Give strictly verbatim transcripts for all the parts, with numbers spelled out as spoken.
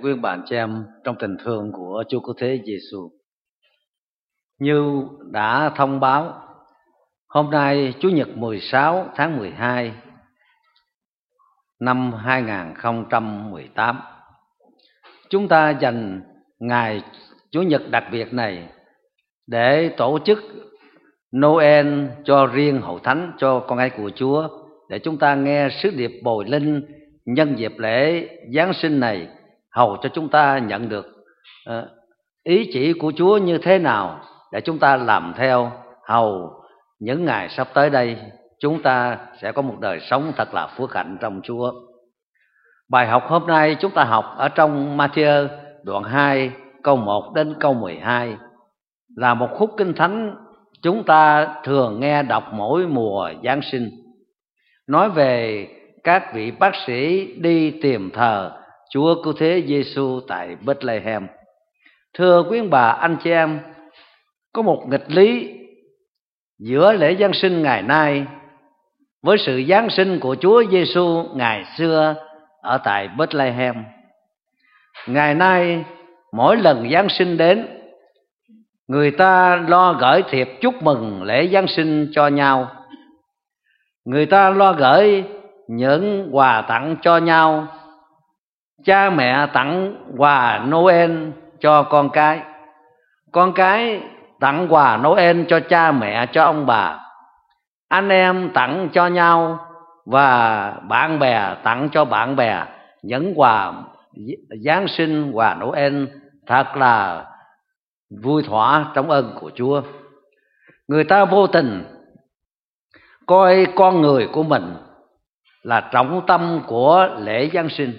quý ông bà anh chị em trong tình thương của Chúa Cứu Thế Giêsu. Như đã thông báo, hôm nay Chủ nhật mười sáu tháng mười hai năm hai nghìn không trăm mười tám, chúng ta dành ngày Chủ nhật đặc biệt này để tổ chức Noel cho riêng hội thánh, cho con cái của Chúa, để chúng ta nghe sứ điệp bồi linh nhân dịp lễ Giáng sinh này, hầu cho chúng ta nhận được uh, ý chỉ của Chúa như thế nào để chúng ta làm theo, hầu những ngày sắp tới đây chúng ta sẽ có một đời sống thật là phước hạnh trong Chúa. Bài học hôm nay chúng ta học ở trong Ma-thi-ơ đoạn hai câu một đến câu mười hai, là một khúc kinh thánh chúng ta thường nghe đọc mỗi mùa Giáng sinh, nói về các vị bác sĩ đi tìm thờ Chúa Cứu Thế Giêsu tại Bethlehem. Thưa quý bà anh chị em, có một nghịch lý giữa lễ Giáng sinh ngày nay với sự Giáng sinh của Chúa Giêsu ngày xưa ở tại Bethlehem. Ngày nay mỗi lần Giáng sinh đến, người ta lo gửi thiệp chúc mừng lễ Giáng sinh cho nhau. Người ta lo gửi những quà tặng cho nhau. Cha mẹ tặng quà Noel cho con cái, con cái tặng quà Noel cho cha mẹ, cho ông bà, anh em tặng cho nhau, và bạn bè tặng cho bạn bè những quà Giáng sinh, quà Noel thật là vui thỏa trong ơn của Chúa. Người ta vô tình coi con người của mình là trọng tâm của lễ Giáng sinh,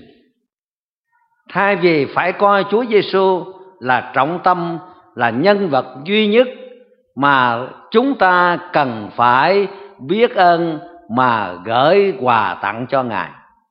thay vì phải coi Chúa Giêsu là trọng tâm, là nhân vật duy nhất mà chúng ta cần phải biết ơn mà gửi quà tặng cho Ngài.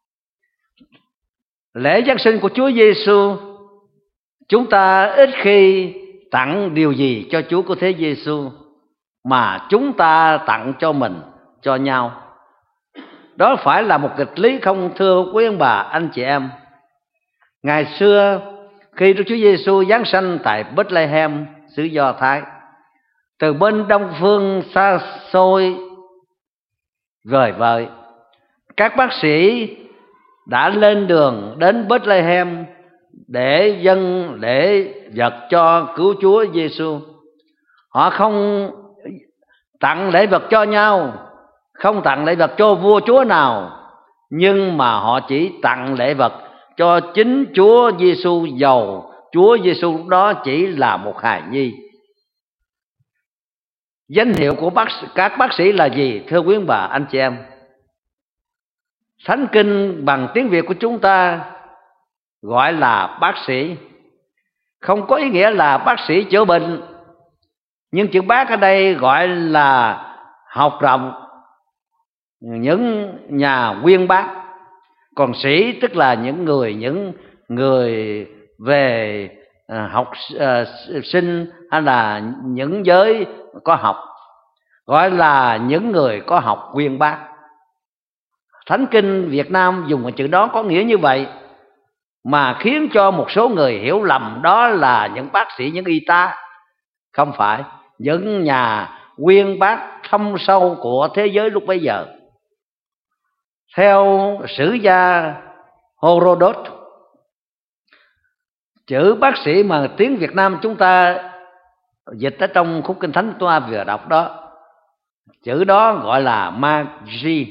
Lễ Giáng sinh của Chúa Giêsu, chúng ta ít khi tặng điều gì cho Chúa Cứu Thế Giêsu mà chúng ta tặng cho mình, cho nhau. Đó phải là một nghịch lý không, thưa quý ông bà anh chị em? Ngày xưa khi Đức Chúa Giêsu giáng sanh tại Bethlehem, xứ Do Thái, từ bên đông phương xa xôi vời vợi, các bác sĩ đã lên đường đến Bethlehem để dâng lễ vật cho cứu Chúa Giêsu. Họ không tặng lễ vật cho nhau, không tặng lễ vật cho vua chúa nào, nhưng mà họ chỉ tặng lễ vật cho chính Chúa Giêsu, dầu Chúa Giêsu lúc đó chỉ là một hài nhi. Danh hiệu của bác, các bác sĩ là gì, thưa quý bà anh chị em? Thánh Kinh bằng tiếng Việt của chúng ta gọi là bác sĩ, không có ý nghĩa là bác sĩ chữa bệnh, nhưng chữ bác ở đây gọi là học rộng, những nhà uyên bác. Còn sĩ tức là những người những người về học sinh hay là những giới có học, gọi là những người có học uyên bác. Thánh Kinh Việt Nam dùng cái chữ đó có nghĩa như vậy, mà khiến cho một số người hiểu lầm đó là những bác sĩ, những y tá. Không phải, những nhà uyên bác thâm sâu của thế giới lúc bấy giờ. Theo sử gia Herodot, chữ bác sĩ mà tiếng Việt Nam chúng ta dịch ở trong khúc kinh thánh chúng ta vừa đọc đó, chữ đó gọi là magi.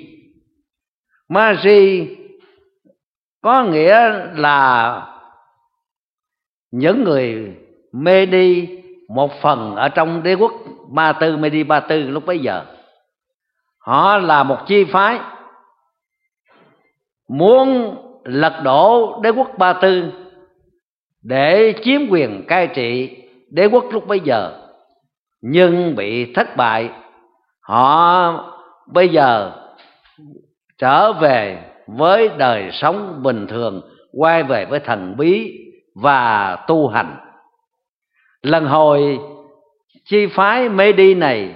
Magi có nghĩa là những người mê đi một phần ở trong đế quốc Ba Tư, Medi Ba Tư lúc bấy giờ. Họ là một chi phái muốn lật đổ đế quốc Ba Tư để chiếm quyền cai trị đế quốc lúc bấy giờ, nhưng bị thất bại. Họ bây giờ trở về với đời sống bình thường, quay về với thần bí và tu hành. Lần hồi chi phái Medi này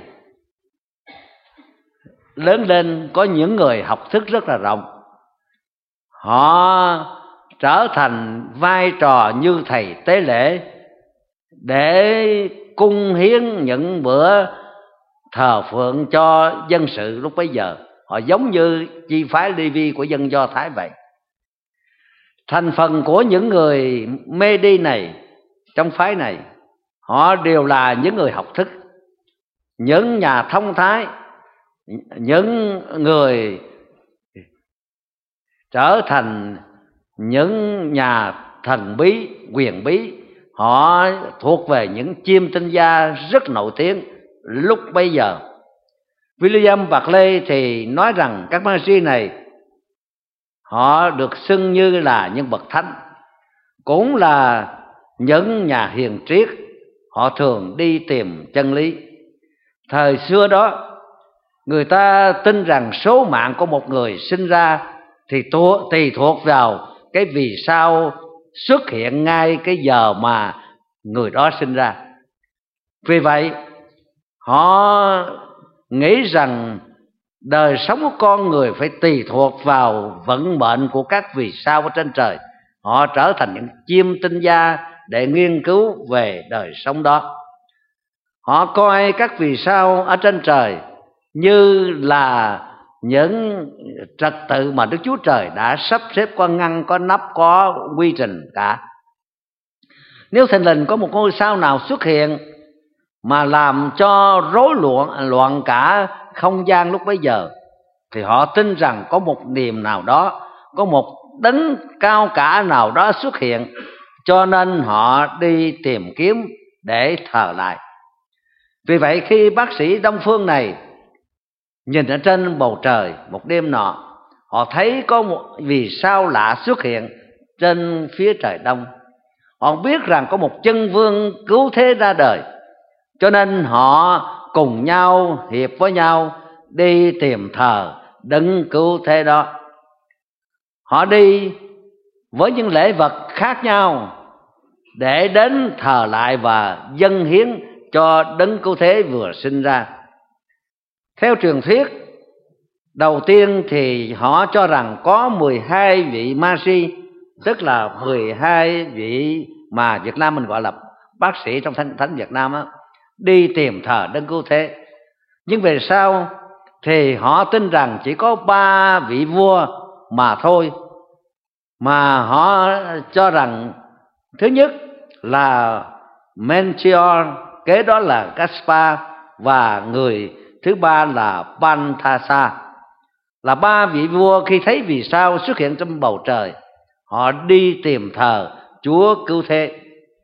lớn lên, có những người học thức rất là rộng. Họ trở thành vai trò như thầy tế lễ để cung hiến những bữa thờ phượng cho dân sự lúc bấy giờ. Họ giống như chi phái Lê-vi của dân Do Thái vậy. Thành phần của những người mê đi này, trong phái này, họ đều là những người học thức, những nhà thông thái, những người trở thành những nhà thần bí, quyền bí. Họ thuộc về những chiêm tinh gia rất nổi tiếng lúc bấy giờ. William Barclay thì nói rằng các ma si này họ được xưng như là những bậc thánh, cũng là những nhà hiền triết. Họ thường đi tìm chân lý. Thời xưa đó, người ta tin rằng số mạng của một người sinh ra thì tùy thuộc vào cái vì sao xuất hiện ngay cái giờ mà người đó sinh ra. Vì vậy, họ nghĩ rằng đời sống của con người phải tùy thuộc vào vận mệnh của các vì sao ở trên trời. Họ trở thành những chiêm tinh gia để nghiên cứu về đời sống đó. Họ coi các vì sao ở trên trời như là những trật tự mà Đức Chúa Trời đã sắp xếp, có ngăn, có nắp, có quy trình cả. Nếu thình lình có một ngôi sao nào xuất hiện mà làm cho rối loạn loạn cả không gian lúc bấy giờ, thì họ tin rằng có một niềm nào đó, có một đấng cao cả nào đó xuất hiện, cho nên họ đi tìm kiếm để thờ lại. Vì vậy khi bác sĩ Đông phương này nhìn ở trên bầu trời một đêm nọ, họ thấy có một vì sao lạ xuất hiện trên phía trời đông. Họ biết rằng có một chân vương cứu thế ra đời, cho nên họ cùng nhau hiệp với nhau đi tìm thờ đấng cứu thế đó. Họ đi với những lễ vật khác nhau để đến thờ lại và dâng hiến cho đấng cứu thế vừa sinh ra. Theo truyền thuyết, đầu tiên thì họ cho rằng có mười hai vị ma si, tức là mười hai vị mà Việt Nam mình gọi là bác sĩ trong thánh, thánh Việt Nam á, đi tìm thờ đấng cứu thế. Nhưng về sau thì họ tin rằng chỉ có ba vị vua mà thôi, mà họ cho rằng thứ nhất là Melchior, kế đó là Gaspar, và người thứ ba là Balthasar. Là ba vị vua khi thấy vì sao xuất hiện trong bầu trời, họ đi tìm thờ Chúa cứu thế.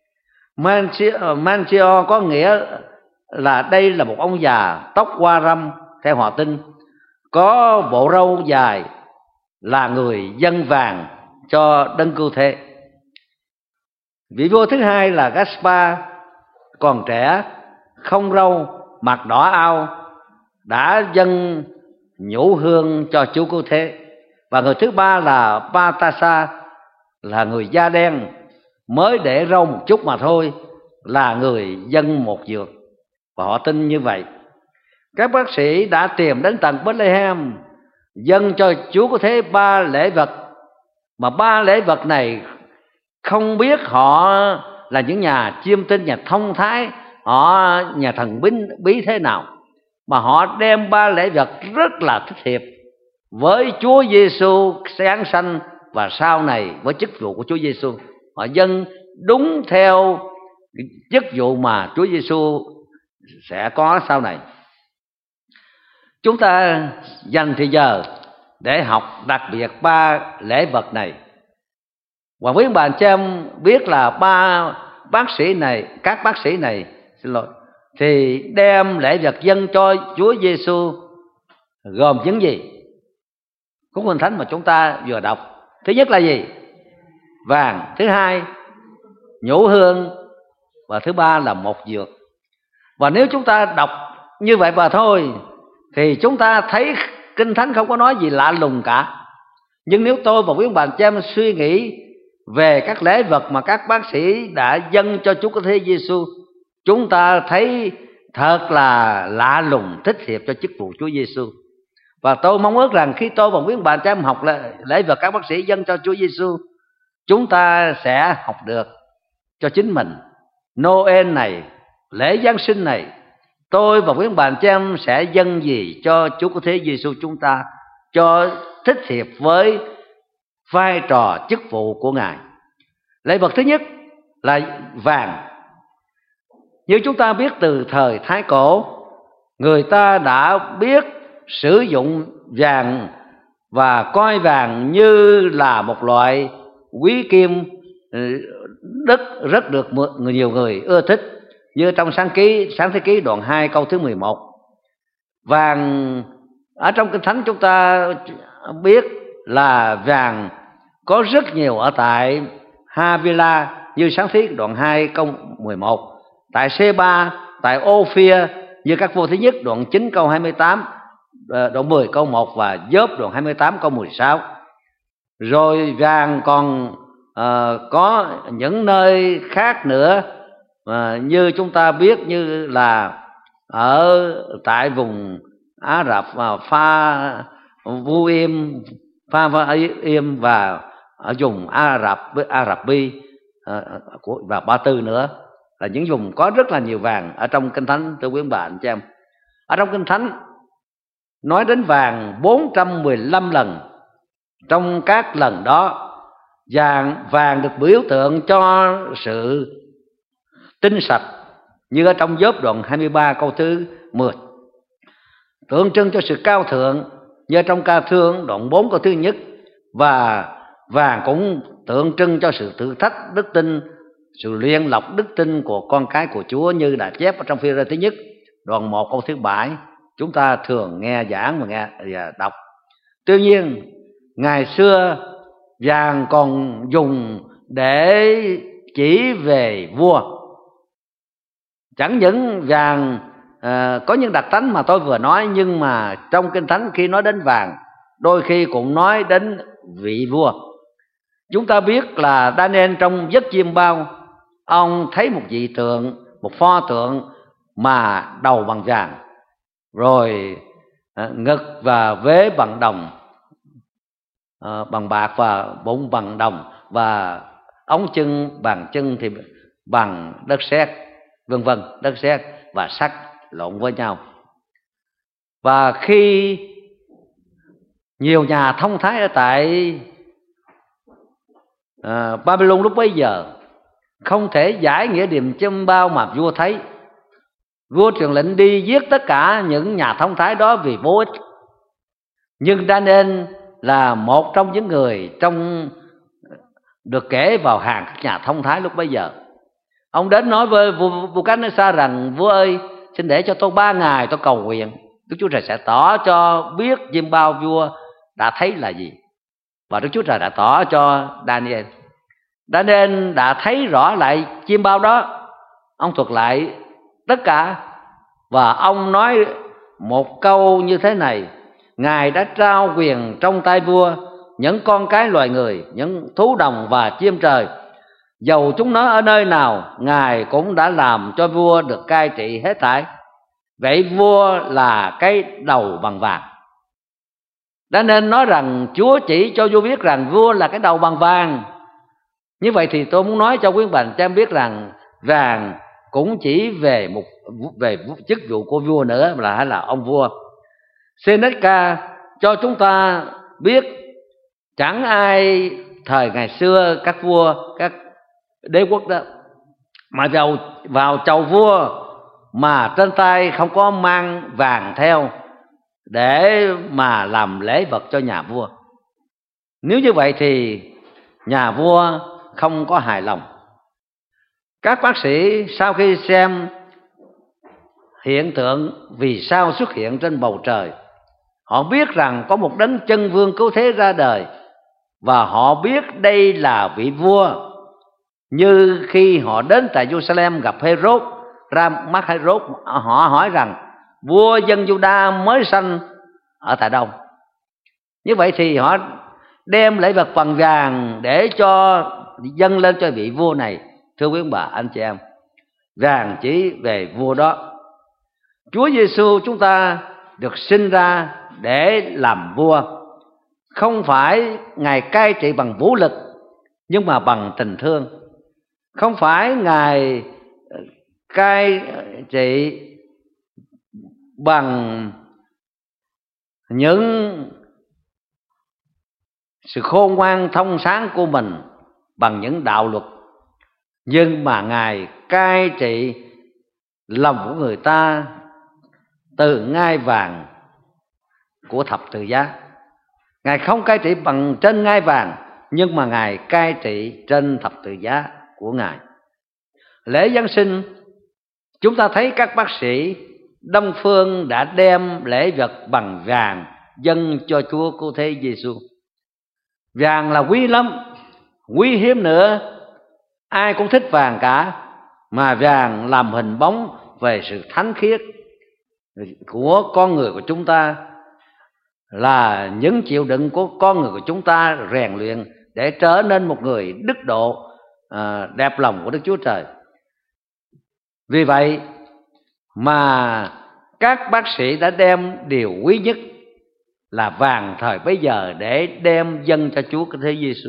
Melchior có nghĩa là đây là một ông già tóc hoa râm theo họ tin, có bộ râu dài, là người dâng vàng cho đấng cứu thế. Vị vua thứ hai là Gaspar, còn trẻ, không râu, mặt đỏ ao, đã dâng nhũ hương cho Chúa cứu thế. Và người thứ ba là Balthasar, là người da đen, mới để râu một chút mà thôi, là người dâng một dược. Và họ tin như vậy. Các bác sĩ đã tìm đến tận Bethlehem, dâng cho Chúa cứu thế ba lễ vật, mà ba lễ vật này không biết họ là những nhà chiêm tinh, nhà thông thái, họ nhà thần bí, bí thế nào, mà họ đem ba lễ vật rất là thích hiệp với Chúa Giêsu sáng sanh và sau này với chức vụ của Chúa Giêsu. Họ dâng đúng theo chức vụ mà Chúa Giêsu sẽ có sau này. Chúng ta dành thời giờ để học đặc biệt ba lễ vật này. Và quý bà chị em biết là ba bác sĩ này, các bác sĩ này, xin lỗi, thì đem lễ vật dâng cho Chúa Giêsu gồm những gì? Cuốn Kinh Thánh mà chúng ta vừa đọc, thứ nhất là gì? Vàng. Thứ hai, nhũ hương. Và thứ ba là một dược. Và nếu chúng ta đọc như vậy mà thôi thì chúng ta thấy Kinh Thánh không có nói gì lạ lùng cả. Nhưng nếu tôi và quý ông bà chị em suy nghĩ về các lễ vật mà các bác sĩ đã dâng cho Chúa cứu thế Giêsu, chúng ta thấy thật là lạ lùng, thích hiệp cho chức vụ Chúa Giêsu. Và tôi mong ước rằng khi tôi và quý ông bà chị em học lễ vật các bác sĩ dâng cho Chúa Giêsu, chúng ta sẽ học được cho chính mình. Noel này, lễ Giáng sinh này, tôi và quý bạn chị em sẽ dâng gì cho Chúa Cứu Thế Giêsu chúng ta, cho thích hiệp với vai trò chức vụ của Ngài. Lễ vật thứ nhất là vàng. Như chúng ta biết, từ thời Thái Cổ, người ta đã biết sử dụng vàng và coi vàng như là một loại quý kim đất rất được nhiều người ưa thích. Như trong sáng ký sáng thế ký đoạn hai câu thứ mười một, vàng ở trong Kinh Thánh chúng ta biết là vàng có rất nhiều ở tại Havila, như sáng thế đoạn hai câu mười một, tại Sê-ba, tại Ô-phia, như các vua thứ nhất đoạn chín câu hai mươi tám, đoạn mười câu một và Gióp đoạn hai mươi tám câu mười sáu. Rồi vàng còn uh, có những nơi khác nữa, uh, như chúng ta biết, như là ở tại vùng Ả Rập và Pha Vu Im, Pha Vu Im và ở vùng Ả Rập Ả Rập Bi uh, và Ba Tư nữa, là những vùng có rất là nhiều vàng ở trong Kinh Thánh, thưa quý ông bà anh chị em. Ở trong Kinh Thánh nói đến vàng bốn trăm mười lăm lần. Trong các lần đó, vàng vàng được biểu tượng cho sự tinh sạch, như ở trong Gióp đoạn hai mươi ba câu thứ mười, tượng trưng cho sự cao thượng, như trong Ca Thương đoạn bốn câu thứ nhất, và vàng cũng tượng trưng cho sự thử thách đức tin, sự luyện lọc đức tin của con cái của Chúa, như đã chép ở trong Phi-rơ thứ nhất đoạn một câu thứ bảy, chúng ta thường nghe giảng và nghe và đọc. Tuy nhiên, ngày xưa vàng còn dùng để chỉ về vua. Chẳng những vàng à, có những đặc tánh mà tôi vừa nói, nhưng mà trong Kinh Thánh khi nói đến vàng, đôi khi cũng nói đến vị vua. Chúng ta biết là Daniel trong giấc chiêm bao, ông thấy một vị tượng, một pho tượng mà đầu bằng vàng, rồi à, ngực và vế bằng đồng, à, bằng bạc, và bụng bằng đồng, và ống chân bàn chân thì bằng đất sét, vân vân, đất sét và sắt lộn với nhau. Và khi nhiều nhà thông thái ở tại à, Babylon lúc bấy giờ không thể giải nghĩa điềm chiêm bao mà vua thấy, vua truyền lệnh đi giết tất cả những nhà thông thái đó vì vô ích. Nhưng Daniel là một trong những người trong được kể vào hàng các nhà thông thái lúc bấy giờ. Ông đến nói với vua Nebuchadnezzar rằng: vua ơi, xin để cho tôi ba ngày tôi cầu nguyện, Đức Chúa Trời sẽ tỏ cho biết chiêm bao vua đã thấy là gì. Và Đức Chúa Trời đã tỏ cho Daniel. Daniel đã thấy rõ lại chiêm bao đó. Ông thuật lại tất cả, và ông nói một câu như thế này: Ngài đã trao quyền trong tay vua những con cái loài người, những thú đồng và chim trời, dầu chúng nó ở nơi nào, Ngài cũng đã làm cho vua được cai trị hết thảy. Vậy vua là cái đầu bằng vàng. Đã nên nói rằng Chúa chỉ cho vua biết rằng vua là cái đầu bằng vàng. Như vậy thì tôi muốn nói cho quý bạn cho em biết rằng vàng cũng chỉ về một về chức vụ của vua nữa, là hay là ông vua. Seneca cho chúng ta biết chẳng ai thời ngày xưa, các vua, các đế quốc đó mà vào vào chầu vua mà trên tay không có mang vàng theo để mà làm lễ vật cho nhà vua. Nếu như vậy thì nhà vua không có hài lòng. Các bác sĩ sau khi xem hiện tượng vì sao xuất hiện trên bầu trời, họ biết rằng có một đấng chân vương cứu thế ra đời, và họ biết đây là vị vua. Như khi họ đến tại Jerusalem gặp Herod, ra mắt Herod, họ hỏi rằng vua dân Juda mới sanh ở tại đâu. Như vậy thì họ đem lễ vật bằng vàng để cho dâng lên cho vị vua này. Thưa quý ông bà anh chị em, vàng chỉ về vua đó. Chúa Giêsu chúng ta được sinh ra để làm vua, không phải Ngài cai trị bằng vũ lực, nhưng mà bằng tình thương. Không phải Ngài cai trị bằng những sự khôn ngoan thông sáng của mình, bằng những đạo luật, nhưng mà Ngài cai trị lòng của người ta từ ngai vàng của thập tự giá. Ngài không cai trị bằng trên ngai vàng, nhưng mà Ngài cai trị trên thập tự giá của Ngài. Lễ Giáng sinh, chúng ta thấy các bác sĩ Đông phương đã đem lễ vật bằng vàng dâng cho Chúa Cứu Thế Giêsu. Vàng là quý lắm, quý hiếm nữa, ai cũng thích vàng cả. Mà vàng làm hình bóng về sự thánh khiết của con người của chúng ta, là những chịu đựng của con người của chúng ta rèn luyện để trở nên một người đức độ, à, đẹp lòng của Đức Chúa Trời. Vì vậy mà các bác sĩ đã đem điều quý nhất là vàng thời bấy giờ để đem dâng cho Chúa Cứu Thế Giêsu.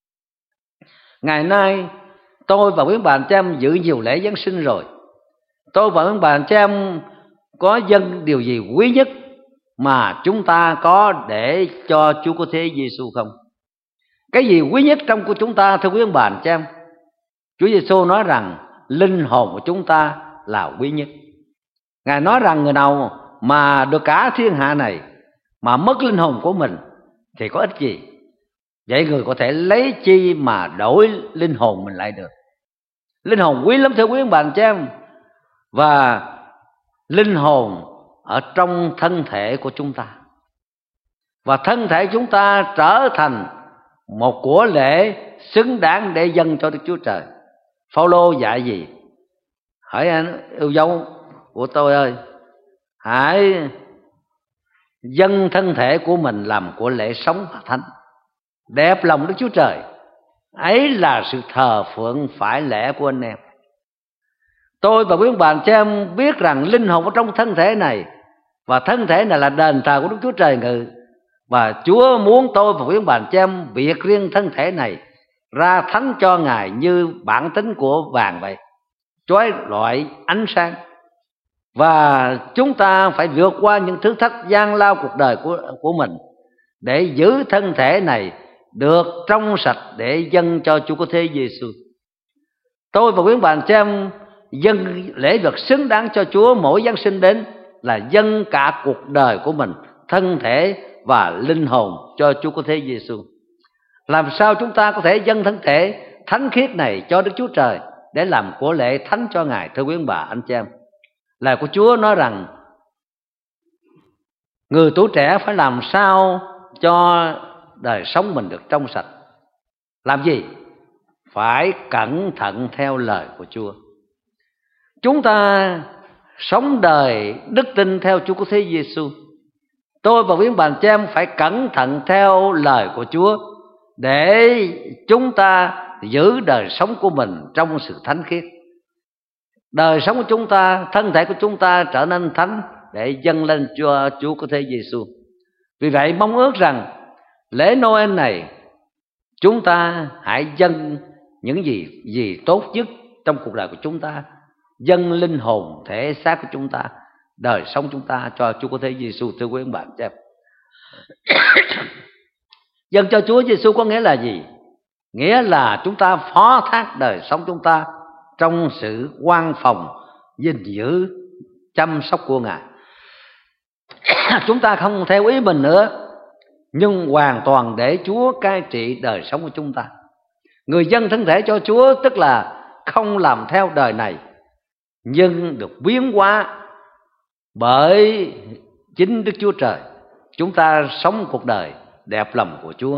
Ngày nay tôi và quý bạn cha em giữ nhiều lễ Giáng sinh rồi. Tôi và quý bạn cha em có dâng điều gì quý nhất mà chúng ta có để cho Chúa Cứu Thế Giêsu không? Cái gì quý nhất trong của chúng ta, thưa quý bạn cha em? Chúa Giêsu nói rằng linh hồn của chúng ta là quý nhất. Ngài nói rằng người nào mà được cả thiên hạ này mà mất linh hồn của mình thì có ích gì? Vậy người có thể lấy chi mà đổi linh hồn mình lại được? Linh hồn quý lắm thưa quý bạn cha em. Và linh hồn ở trong thân thể của chúng ta, và thân thể chúng ta trở thành một của lễ xứng đáng để dâng cho Đức Chúa Trời. Phao-lô dạy gì? Hỏi anh yêu dấu của tôi ơi, hãy dâng thân thể của mình làm của lễ sống và thánh, đẹp lòng Đức Chúa Trời. Ấy là sự thờ phượng phải lẽ của anh em. Tôi và quý bạn cha em biết rằng linh hồn ở trong thân thể này, và thân thể này là đền thờ của Đức Chúa Trời ngự. Và Chúa muốn tôi và quý bạn cha em biệt riêng thân thể này ra thánh cho Ngài như bản tính của vàng vậy, chói lọi ánh sáng. Và chúng ta phải vượt qua những thử thách gian lao cuộc đời của, của mình để giữ thân thể này được trong sạch để dâng cho Chúa Cứu Thế Giêsu. Tôi và quý bạn cha em dâng lễ vật xứng đáng cho Chúa mỗi Giáng sinh đến là dâng cả cuộc đời của mình, thân thể và linh hồn cho Chúa Cứu Thế Giêsu. Làm sao chúng ta có thể dâng thân thể thánh khiết này cho Đức Chúa Trời để làm của lễ thánh cho Ngài, thưa quý bà anh chị em? Lời của Chúa nói rằng người tuổi trẻ phải làm sao cho đời sống mình được trong sạch. Làm gì? Phải cẩn thận theo lời của Chúa. Chúng ta sống đời đức tin theo Chúa Cứu Thế Giêsu. Tôi và quý bạn cha em phải cẩn thận theo lời của Chúa để chúng ta giữ đời sống của mình trong sự thánh khiết. Đời sống của chúng ta, thân thể của chúng ta trở nên thánh để dâng lên cho Chúa Cứu Thế Giêsu. Vì vậy mong ước rằng lễ Noel này chúng ta hãy dâng những gì gì tốt nhất trong cuộc đời của chúng ta, dâng linh hồn, thể xác của chúng ta, đời sống chúng ta cho Chúa Cứu Thế Giêsu, thưa quý bạn chị em. Dâng cho Chúa Giêsu có nghĩa là gì? Nghĩa là chúng ta phó thác đời sống chúng ta trong sự quan phòng, gìn giữ, chăm sóc của Ngài. Chúng ta không theo ý mình nữa, nhưng hoàn toàn để Chúa cai trị đời sống của chúng ta. Người dâng thân thể cho Chúa tức là không làm theo đời này, nhưng được biến hóa bởi chính Đức Chúa Trời. Chúng ta sống cuộc đời đẹp lòng của Chúa.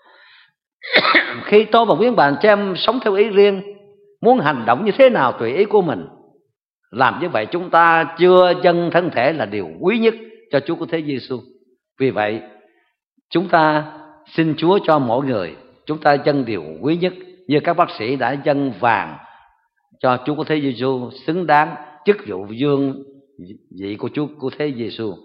Khi tôi và quý bạn cha em sống theo ý riêng, muốn hành động như thế nào tùy ý của mình, làm như vậy chúng ta chưa dâng thân thể là điều quý nhất cho Chúa Cứu Thế Giêsu. Vì vậy chúng ta xin Chúa cho mỗi người chúng ta dâng điều quý nhất, như các bác sĩ đã dâng vàng cho Chúa Cứu Thế Giêsu, xứng đáng chức vụ vương vị của Chúa Cứu Thế Giêsu.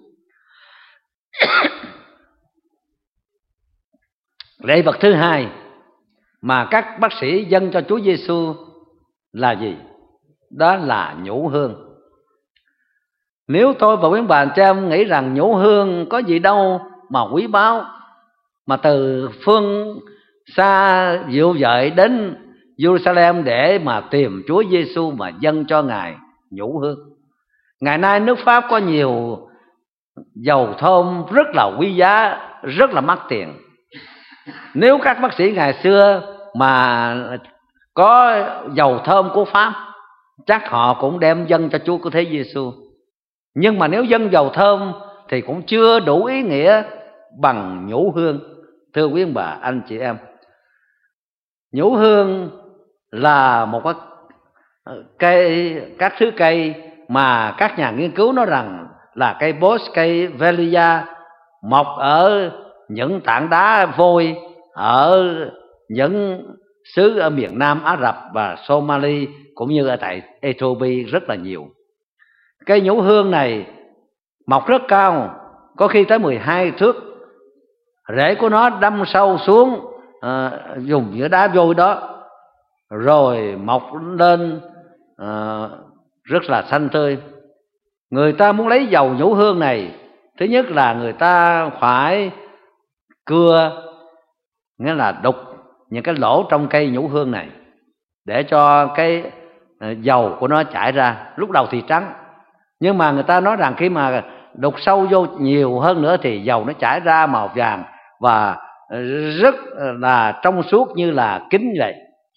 Lễ vật thứ hai mà các bác sĩ dâng cho Chúa Giêsu là gì? Đó là nhũ hương. Nếu tôi và quý bà chị em nghĩ rằng nhũ hương có gì đâu mà quý báu, mà từ phương xa dịu dợi đến Jerusalem để mà tìm Chúa Giêsu mà dâng cho Ngài nhũ hương. Ngày nay nước Pháp có nhiều dầu thơm rất là quý giá, rất là mắc tiền. Nếu các bác sĩ ngày xưa mà có dầu thơm của Pháp, chắc họ cũng đem dâng cho Chúa Cứu Thế Giêsu. Nhưng mà nếu dâng dầu thơm thì cũng chưa đủ ý nghĩa bằng nhũ hương. Thưa quý ông bà, anh chị em, nhũ hương là một cái cây, các thứ cây mà các nhà nghiên cứu nói rằng là cây Boscailia, mọc ở những tảng đá vôi ở những xứ ở miền Nam Ả Rập và Somali, cũng như ở tại Ethiopia rất là nhiều. Cây nhũ hương này mọc rất cao, có khi tới mười hai thước. Rễ của nó đâm sâu xuống à, dùng những đá vôi đó, rồi mọc lên à, rất là xanh tươi. Người ta muốn lấy dầu nhũ hương này, thứ nhất là người ta phải cưa, nghĩa là đục những cái lỗ trong cây nhũ hương này để cho cái dầu của nó chảy ra. Lúc đầu thì trắng, nhưng mà người ta nói rằng khi mà đục sâu vô nhiều hơn nữa thì dầu nó chảy ra màu vàng và rất là trong suốt như là kính vậy.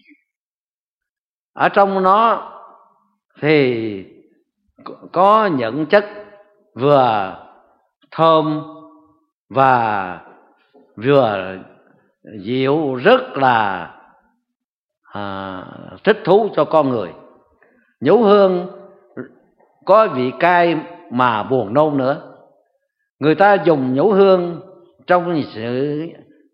Ở trong nó thì có những chất vừa thơm và vừa dịu, rất là à, thích thú cho con người. Nhũ hương có vị cay mà buồn nôn nữa. Người ta dùng nhũ hương trong sự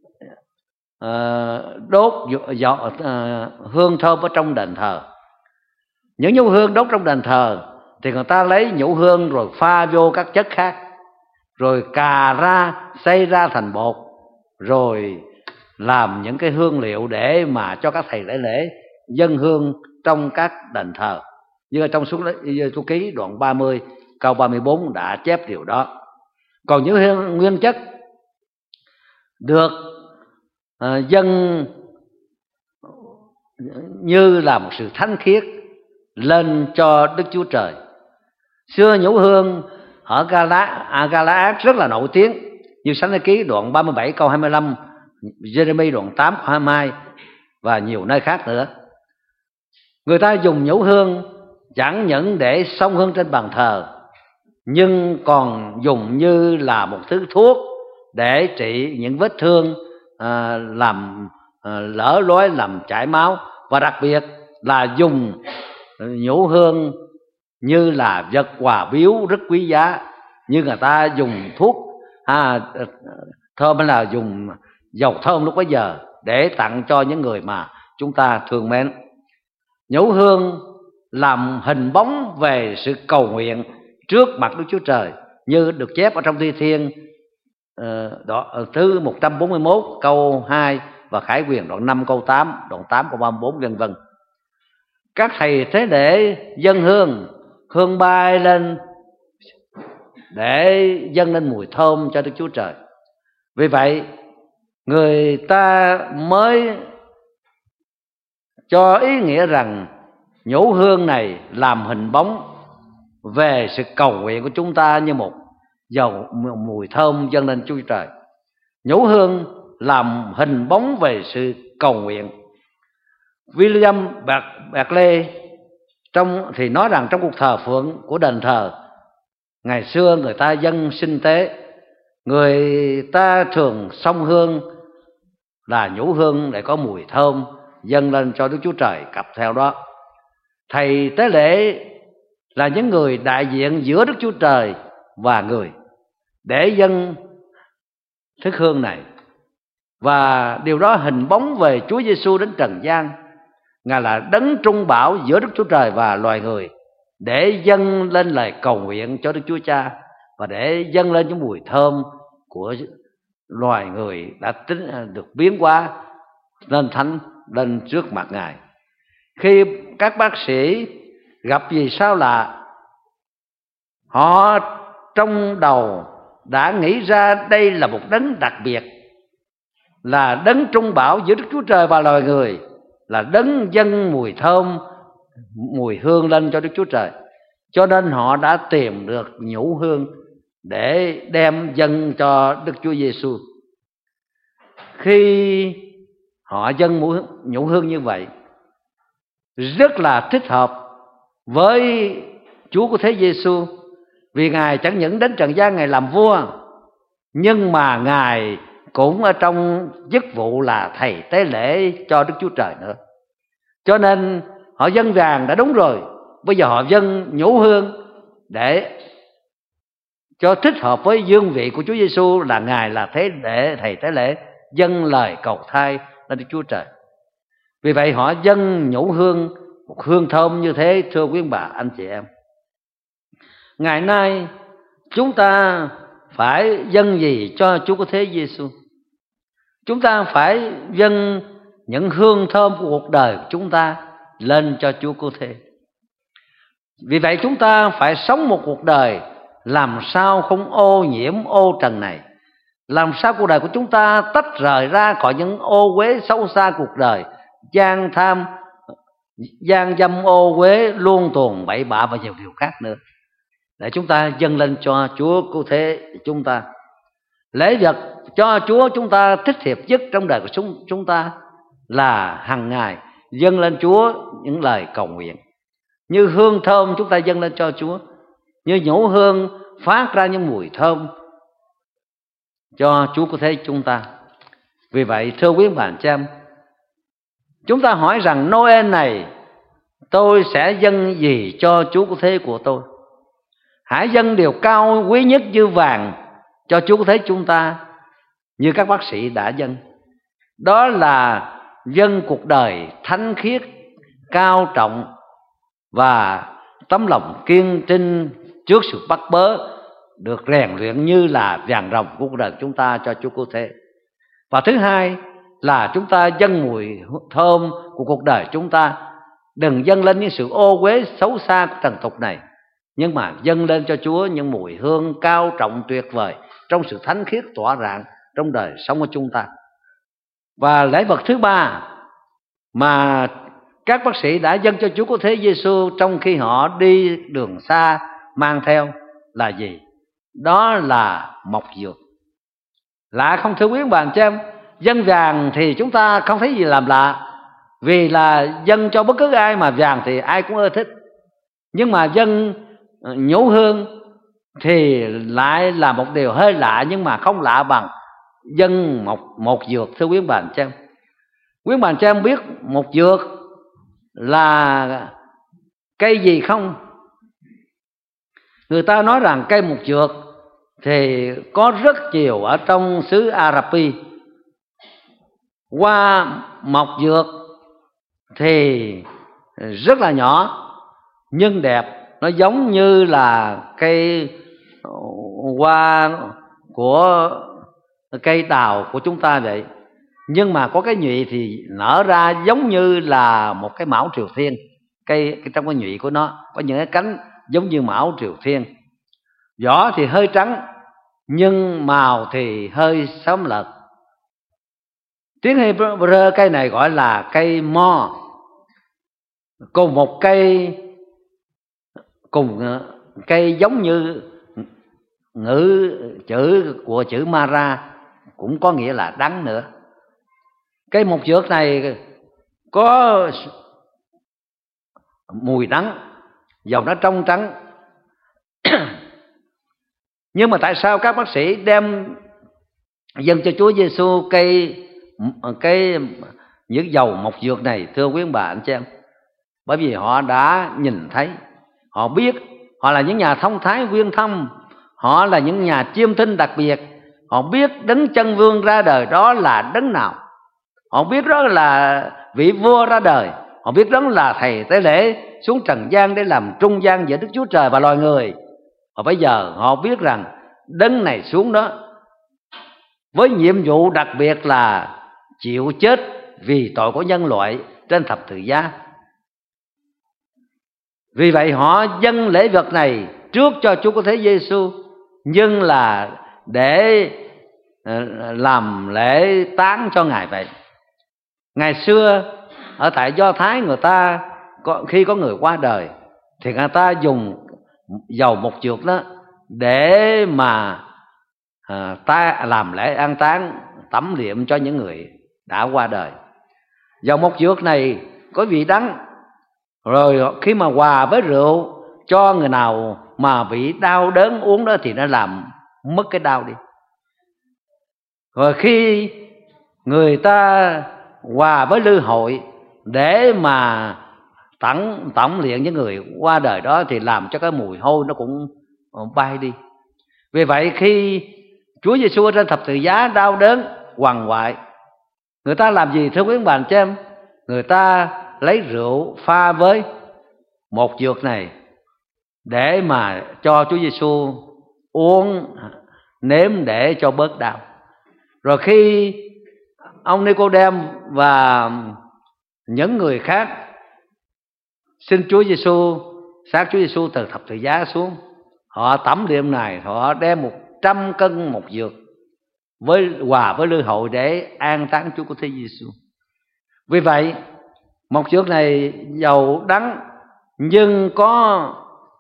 uh, đốt dọ, uh, hương thơm ở trong đền thờ. Những nhũ hương đốt trong đền thờ thì người ta lấy nhũ hương rồi pha vô các chất khác, rồi cà ra, xay ra thành bột, rồi làm những cái hương liệu để mà cho các thầy lễ lễ dâng hương trong các đền thờ. Như ở trong Xuất Ký đoạn ba mươi câu ba mươi bốn đã chép điều đó. Còn những hương nguyên chất được uh, dâng như là một sự thánh khiết lên cho Đức Chúa Trời. Xưa nhũ hương ở Galaad rất là nổi tiếng, như Sáng Ký đoạn ba mươi bảy câu hai mươi lăm, Jeremy đoạn tám câu hai mươi hai và nhiều nơi khác nữa. Người ta dùng nhũ hương chẳng những để xông hương trên bàn thờ, nhưng còn dùng như là một thứ thuốc để trị những vết thương, à, làm à, lở lối, làm chảy máu, và đặc biệt là dùng nhũ hương như là vật quà biếu rất quý giá. Như người ta dùng thuốc à, thơm hay là dùng dầu thơm lúc bấy giờ để tặng cho những người mà chúng ta thương mến. Nhũ hương làm hình bóng về sự cầu nguyện trước mặt Đức Chúa Trời, như được chép ở trong Thi Thiên uh, đó, thứ một trăm bốn mươi mốt câu hai và Khải Huyền đoạn năm câu tám, đoạn tám câu ba mươi bốn, vân vân. Các thầy thế để dâng hương, hương bay lên để dâng lên mùi thơm cho Đức Chúa Trời. Vì vậy người ta mới cho ý nghĩa rằng nhũ hương này làm hình bóng về sự cầu nguyện của chúng ta như một dầu mùi thơm dâng lên Chúa Trời. Nhũ hương làm hình bóng về sự cầu nguyện. William Barclay trong thì nói rằng trong cuộc thờ phượng của đền thờ ngày xưa người ta dâng sinh tế, người ta thường xông hương là nhũ hương để có mùi thơm dâng lên cho Đức Chúa Trời cặp theo đó. Thầy tế lễ là những người đại diện giữa Đức Chúa Trời và người để dâng thức hương này, và điều đó hình bóng về Chúa Giêsu đến trần gian. Ngài là đấng trung bảo giữa Đức Chúa Trời và loài người, để dâng lên lời cầu nguyện cho Đức Chúa Cha, và để dâng lên những mùi thơm của loài người đã tính được biến hóa lên thánh lên trước mặt Ngài. Khi các bác sĩ gặp gì sao lạ, họ trong đầu đã nghĩ ra đây là một đấng đặc biệt, là đấng trung bảo giữa Đức Chúa Trời và loài người, là đấng dâng mùi thơm, mùi hương lên cho Đức Chúa Trời. Cho nên họ đã tìm được nhũ hương để đem dâng cho Đức Chúa Giêsu. Khi họ dâng nhũ hương như vậy, rất là thích hợp với Chúa của thế Giêsu, vì Ngài chẳng những đến trần gian Ngài làm vua, nhưng mà Ngài cũng ở trong chức vụ là thầy tế lễ cho Đức Chúa Trời nữa. Cho nên họ dâng vàng đã đúng rồi, bây giờ họ dâng nhũ hương để cho thích hợp với dương vị của Chúa Giêsu, là Ngài là thế lễ, thầy tế lễ, dâng lời cầu thay lên Đức Chúa Trời. Vì vậy họ dâng nhũ hương, một hương thơm như thế. Thưa quý bà anh chị em, ngày nay chúng ta phải dâng gì cho Chúa của thế Giêsu? Chúng ta phải dâng những hương thơm của cuộc đời của chúng ta lên cho Chúa cứu thế. Vì vậy chúng ta phải sống một cuộc đời làm sao không ô nhiễm ô trần này, làm sao cuộc đời của chúng ta tách rời ra khỏi những ô uế xấu xa cuộc đời, gian tham, gian dâm, ô uế, luân tuồng, bậy bạ và nhiều điều khác nữa, để chúng ta dâng lên cho Chúa cứu thế chúng ta. Lễ vật cho Chúa chúng ta thích hiệp nhất trong đời của chúng, chúng ta là hàng ngày dâng lên Chúa những lời cầu nguyện. Như hương thơm chúng ta dâng lên cho Chúa, như nhũ hương phát ra những mùi thơm cho Chúa cứu thế chúng ta. Vì vậy thưa quý bạn chị em, chúng ta hỏi rằng Noel này tôi sẽ dâng gì cho Chúa cứu thế của tôi? Hãy dâng điều cao quý nhất như vàng cho Chúa cứu thế chúng ta, như các bác sĩ đã dâng. Đó là dâng cuộc đời thánh khiết, cao trọng và tấm lòng kiên trinh trước sự bắt bớ, được rèn luyện như là vàng ròng của cuộc đời chúng ta cho Chúa cứu thế. Và thứ hai là chúng ta dâng mùi thơm của cuộc đời chúng ta, đừng dâng lên những sự ô uế xấu xa của trần tục này, nhưng mà dâng lên cho Chúa những mùi hương cao trọng tuyệt vời trong sự thánh khiết tỏa rạng trong đời sống của chúng ta. Và lễ vật thứ ba mà các bác sĩ đã dâng cho Chúa cứu thế Giêsu trong khi họ đi đường xa mang theo là gì? Đó là mộc dược. Lạ không thưa quý bạn chị em? Dâng vàng thì chúng ta không thấy gì làm lạ, vì là dâng cho bất cứ ai mà vàng thì ai cũng ưa thích. Nhưng mà dâng nhũ hương thì lại là một điều hơi lạ, nhưng mà không lạ bằng dâng một, một dược. Thưa quý bạn chị em, quý bạn chị em biết một dược là cây gì không? Người ta nói rằng cây mục dược thì có rất nhiều ở trong xứ Arabi. Hoa mộc dược thì rất là nhỏ nhưng đẹp, nó giống như là cây hoa của cây đào của chúng ta vậy. Nhưng mà có cái nhụy thì nở ra giống như là một cái mão Triều Thiên. Cây, cái trong cái nhụy của nó có những cái cánh giống như mão Triều Thiên. Vỏ thì hơi trắng nhưng màu thì hơi xám lợt. Tiếng Hebrew cây này gọi là cây mo. Cùng một cây, cùng cây giống như ngữ chữ của chữ Mara cũng có nghĩa là đắng nữa. Cây mộc dược này có mùi đắng, dầu nó trong trắng. Nhưng mà tại sao các bác sĩ đem dâng cho Chúa Giêsu cây cái những dầu mộc dược này? Thưa quý bà anh chị em, bởi vì họ đã nhìn thấy, họ biết, họ là những nhà thông thái uyên thâm, họ là những nhà chiêm tinh đặc biệt, họ biết đấng chân vương ra đời đó là đấng nào, họ biết đó là vị vua ra đời, họ biết đó là thầy tế lễ xuống trần gian để làm trung gian giữa Đức Chúa Trời và loài người. Và bây giờ họ biết rằng đấng này xuống đó với nhiệm vụ đặc biệt là chịu chết vì tội của nhân loại trên thập tự giá. Vì vậy họ dâng lễ vật này trước cho Chúa Cứu Thế Giêsu, nhưng là để làm lễ táng cho Ngài vậy. Ngày xưa ở tại Do Thái, người ta khi có người qua đời thì người ta dùng dầu mục dược đó để mà à, ta làm lễ an táng, tẩm liệm cho những người đã qua đời. Dầu mục dược này có vị đắng, rồi khi mà hòa với rượu cho người nào mà bị đau đớn uống đó thì nó làm mất cái đau đi. Rồi khi người ta hòa với lư hội để mà tẩm tẩm liệm những người qua đời đó thì làm cho cái mùi hôi nó cũng bay đi. Vì vậy khi Chúa Giêsu trên thập tự giá đau đớn quằn quại, người ta làm gì thưa quý bạn chị em? Người ta lấy rượu pha với một dược này để mà cho Chúa Giêsu uống nếm để cho bớt đau. Rồi khi ông Nicôđêm và những người khác xin Chúa Giêsu xác Chúa Giêsu từ thập tự giá xuống, họ tẩm liệm này, họ đem một trăm cân một dược với hòa với lư hội để an táng Chúa Cứu Thế Giêsu. Vì vậy một dược này dầu đắng nhưng có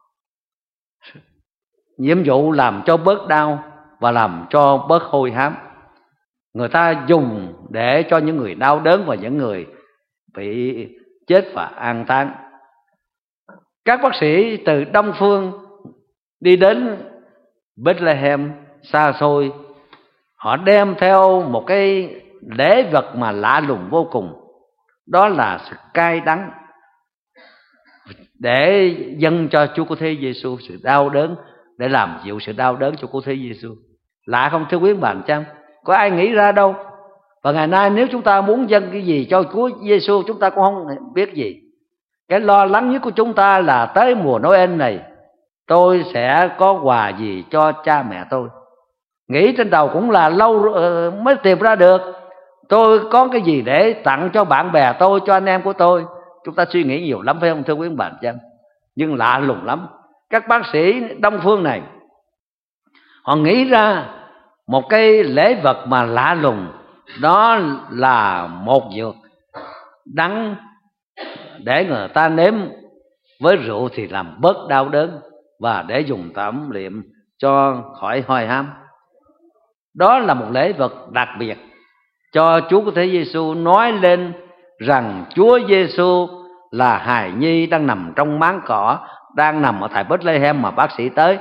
nhiệm vụ làm cho bớt đau và làm cho bớt hôi hám. Người ta dùng để cho những người đau đớn và những người bị chết và an táng. Các bác sĩ từ Đông Phương đi đến Bethlehem xa xôi, họ đem theo một cái lễ vật mà lạ lùng vô cùng, đó là sự cay đắng, để dâng cho Chúa Cứu Thế Giêsu sự đau đớn, để làm dịu sự đau đớn cho Cứu Thế Giêsu. Lạ không thưa quý bạn chăng? Có ai nghĩ ra đâu. Và ngày nay nếu chúng ta muốn dâng cái gì cho Chúa Giêsu, chúng ta cũng không biết gì. Cái lo lắng nhất của chúng ta là tới mùa Noel này tôi sẽ có quà gì cho cha mẹ tôi. Nghĩ trên đầu cũng là lâu mới tìm ra được. Tôi có cái gì để tặng cho bạn bè tôi, cho anh em của tôi. Chúng ta suy nghĩ nhiều lắm phải không thưa quý bạn chăng? Nhưng lạ lùng lắm, các bác sĩ Đông Phương này họ nghĩ ra một cái lễ vật mà lạ lùng, đó là một dược đắng để người ta nếm với rượu thì làm bớt đau đớn, và để dùng tẩm liệm cho khỏi hôi hám. Đó là một lễ vật đặc biệt cho Chúa Cứu Thế Giêsu, nói lên rằng Chúa Giêsu là hài nhi đang nằm trong máng cỏ, đang nằm ở tại Bethlehem mà bác sĩ tới,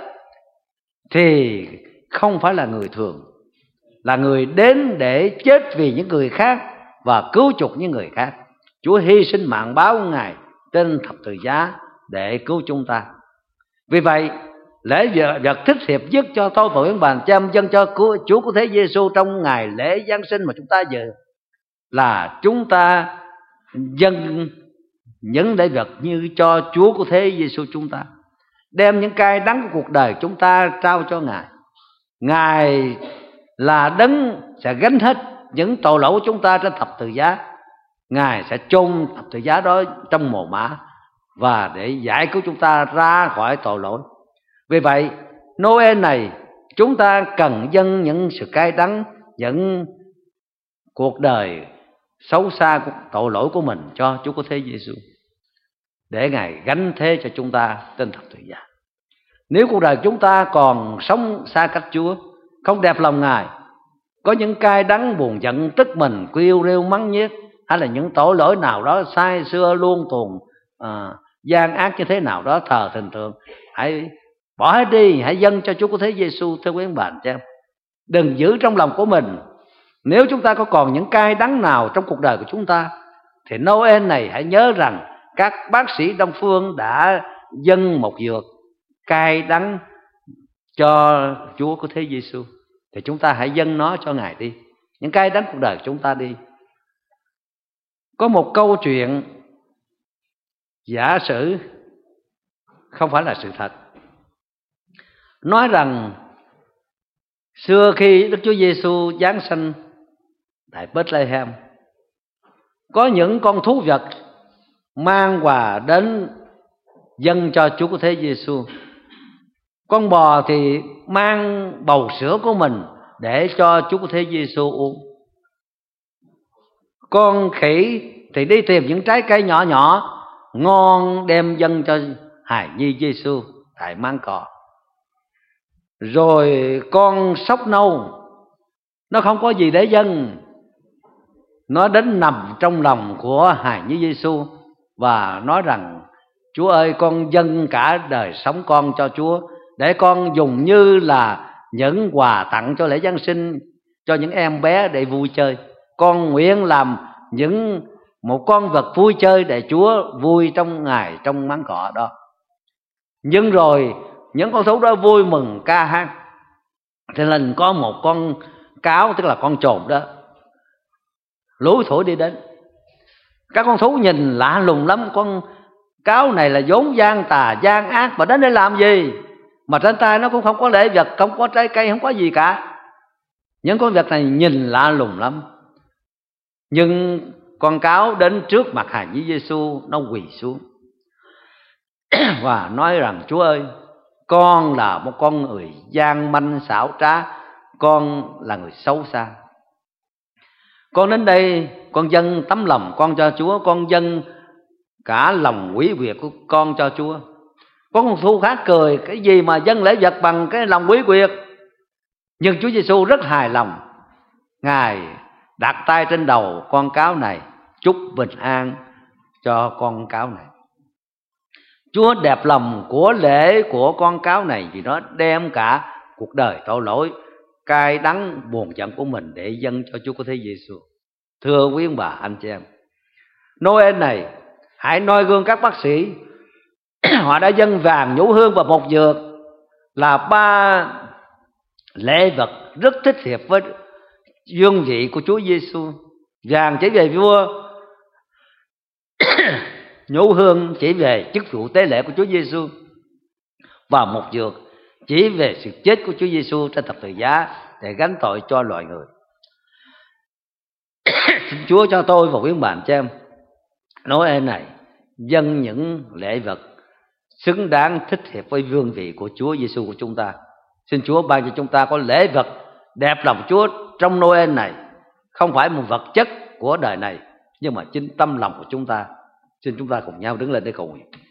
thì không phải là người thường, là người đến để chết vì những người khác và cứu chuộc những người khác. Chúa hy sinh mạng báo Ngài trên thập tự giá để cứu chúng ta. Vì vậy lễ vật thích hiệp nhất cho tôi và các bạn chăm dân cho Chúa Cứu Thế Giêsu trong ngày lễ Giáng sinh mà chúng ta dự là chúng ta dâng những lễ vật như cho Chúa Cứu Thế Giêsu chúng ta, đem những cay đắng của cuộc đời chúng ta trao cho Ngài. Ngài là đấng sẽ gánh hết những tội lỗi của chúng ta trên thập tự giá. Ngài sẽ chôn thập tự giá đó trong mồ mả và để giải cứu chúng ta ra khỏi tội lỗi. Vì vậy Noel này chúng ta cần dâng những sự cay đắng, những cuộc đời xấu xa của tội lỗi của mình cho Chúa Cứu Thế Giêsu, để Ngài gánh thế cho chúng ta trên thập tự giá. Nếu cuộc đời chúng ta còn sống xa cách Chúa, không đẹp lòng Ngài, có những cay đắng buồn giận tức mình, kêu rêu mắng nhiếc, hay là những tội lỗi nào đó sai xưa luôn tuồng à, gian ác như thế nào đó thờ thình thượng, hãy bỏ hết đi, hãy dâng cho Chúa Cứu Thế Giêsu thưa quý bạn chị em. Đừng giữ trong lòng của mình. Nếu chúng ta có còn những cay đắng nào trong cuộc đời của chúng ta, thì Noel này hãy nhớ rằng các bác sĩ Đông Phương đã dâng một dược cay đắng cho Chúa Cứu Thế Giêsu, thì chúng ta hãy dâng nó cho Ngài đi, những cay đắng cuộc đời của chúng ta đi. Có một câu chuyện giả sử không phải là sự thật, nói rằng xưa khi Đức Chúa Giêsu giáng sinh tại Bethlehem, Có những con thú vật mang quà đến dâng cho Chúa Cứu Thế Giêsu. Con bò thì mang bầu sữa của mình để cho Chúa Cứu Thế Giêsu uống. Con khỉ thì đi tìm những trái cây nhỏ nhỏ ngon đem dâng cho hài nhi Giêsu tại máng cỏ. Rồi con sóc nâu nó không có gì để dâng, nó đến nằm trong lòng của hài nhi Giêsu và nói rằng: Chúa ơi, con dâng cả đời sống con cho Chúa, để con dùng như là những quà tặng cho lễ Giáng sinh cho những em bé để vui chơi. Con nguyện làm những một con vật vui chơi để Chúa vui trong ngày trong máng cỏ đó. Nhưng rồi những con thú đó vui mừng ca hát. Thế nên có một con cáo, tức là con trồn đó, lúi thủi đi đến. Các con thú nhìn lạ lùng lắm. Con cáo này là vốn gian tà gian ác, mà đến đây làm gì? Mà trên tay nó cũng không có lễ vật, không có trái cây, không có gì cả. Những con vật này nhìn lạ lùng lắm. Nhưng con cáo đến trước mặt hài nhi Giêsu, nó quỳ xuống và nói rằng: Chúa ơi, con là một con người gian manh xảo trá, con là người xấu xa. Con đến đây, con dâng tấm lòng con cho Chúa, con dâng cả lòng quý quyệt của con cho Chúa. Có con thú khác cười: cái gì mà dâng lễ vật bằng cái lòng quý quyệt? Nhưng Chúa Giêsu rất hài lòng. Ngài đặt tay trên đầu con cáo này, chúc bình an cho con cáo này. Chúa đẹp lòng của lễ của con cáo này vì nó đem cả cuộc đời tội lỗi, cay đắng buồn giận của mình để dâng cho Chúa Cứu Thế Giêsu. Thưa quý ông bà anh chị em, Noel này hãy noi gương các bác sĩ. Họ đã dâng vàng, nhũ hương và bột dược là ba lễ vật rất thích hợp với dương vị của Chúa Giêsu. Vàng chỉ về vua, nhũ hương chỉ về chức vụ tế lễ của Chúa Giêsu, và một dược chỉ về sự chết của Chúa Giêsu trên thập tự giá để gánh tội cho loài người. Xin Chúa cho tôi và quý bạn cho em Noel này dâng những lễ vật xứng đáng thích hợp với vương vị của Chúa Giêsu của chúng ta. Xin Chúa ban cho chúng ta có lễ vật đẹp lòng Chúa trong Noel này, không phải một vật chất của đời này, nhưng mà chính tâm lòng của chúng ta. Xin chúng ta cùng nhau đứng lên để cầu nguyện.